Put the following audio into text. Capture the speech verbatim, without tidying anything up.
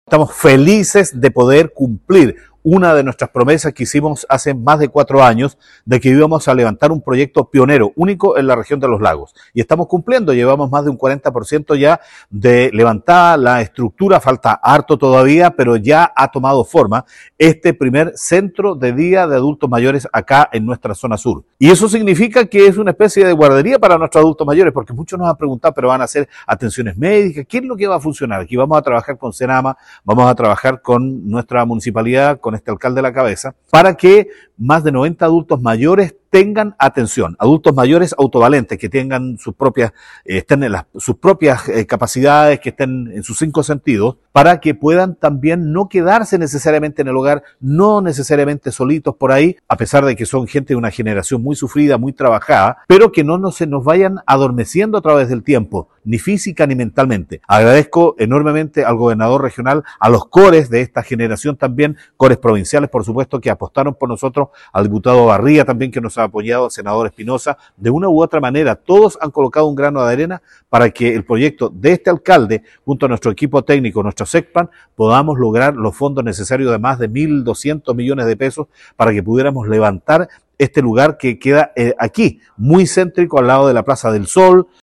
Estamos felices de poder cumplir una de nuestras promesas que hicimos hace más de cuatro años, de que íbamos a levantar un proyecto pionero, único en la región de los lagos. Y estamos cumpliendo, llevamos más de un cuarenta por ciento ya de levantada la estructura, falta harto todavía, pero ya ha tomado forma este primer centro de día de adultos mayores acá en nuestra zona sur. Y eso significa que es una especie de guardería para nuestros adultos mayores, porque muchos nos han preguntado, pero van a hacer atenciones médicas, ¿qué es lo que va a funcionar? Aquí vamos a trabajar con Senama, vamos a trabajar con nuestra municipalidad, con este alcalde a la cabeza, para que más de noventa adultos mayores tengan atención, adultos mayores autovalentes, que tengan sus propias, eh, estén en las, sus propias eh, capacidades, que estén en sus cinco sentidos, para que puedan también no quedarse necesariamente en el hogar, no necesariamente solitos por ahí, a pesar de que son gente de una generación muy sufrida, muy trabajada, pero que no, no se nos vayan adormeciendo a través del tiempo, ni física ni mentalmente. Agradezco enormemente al gobernador regional, a los cores de esta generación también, cores provinciales por supuesto, que apostaron por nosotros, al diputado Barría también, que nos ha apoyado, al senador Espinosa, de una u otra manera. Todos han colocado un grano de arena para que el proyecto de este alcalde, junto a nuestro equipo técnico, nuestro SECPAN, podamos lograr los fondos necesarios de más de mil doscientos millones de pesos para que pudiéramos levantar este lugar que queda eh, aquí, muy céntrico, al lado de la Plaza del Sol,